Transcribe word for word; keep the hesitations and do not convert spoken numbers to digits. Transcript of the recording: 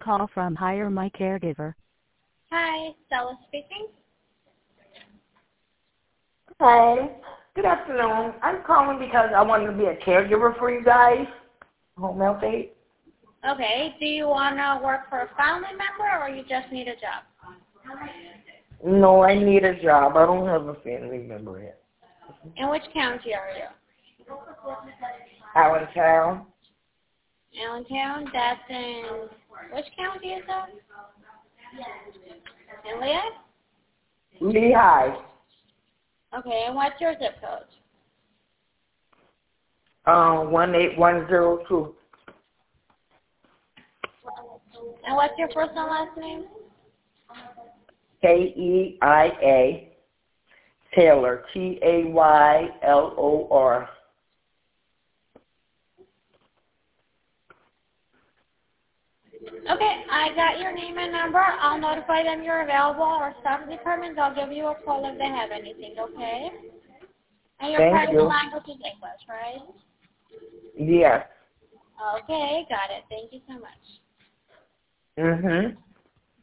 call from Hire My Caregiver. Hi, Stella speaking. Hi. Good afternoon. I'm calling because I wanted to be a caregiver for you guys. Home health aide. Okay, do you want to work for a family member or you just need a job? No, I need a job. I don't have a family member yet. In which county are you? Allentown. Allentown, that's in, which county is that? In Lehigh? Lehigh. Okay, and what's your zip code? Uh, one eight one zero two. And what's your first and last name? K E I A. Taylor. T A Y L O R. Okay, I got your name and number. I'll notify them you're available. Our staff department, they'll give you a call if they have anything, okay? And your Thank primary you. language is English, right? Yes. Okay, got it. Thank you so much. Mm-hmm.